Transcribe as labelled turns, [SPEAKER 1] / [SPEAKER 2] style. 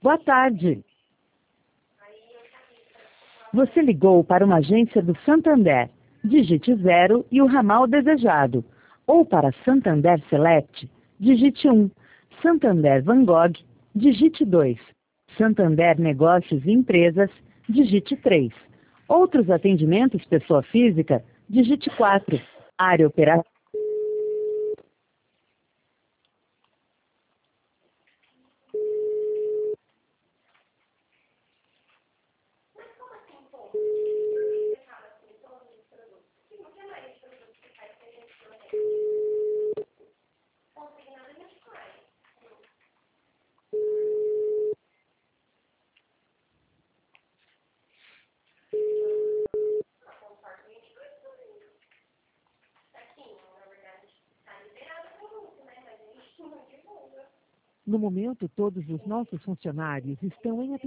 [SPEAKER 1] Boa tarde. Você ligou para uma agência do Santander. Digite 0 e o ramal desejado. Ou para Santander Select, digite 1. Santander Van Gogh, digite 2. Santander Negócios e Empresas, digite 3. Outros atendimentos pessoa física, digite 4. Área operacional. No momento, todos os nossos funcionários estão em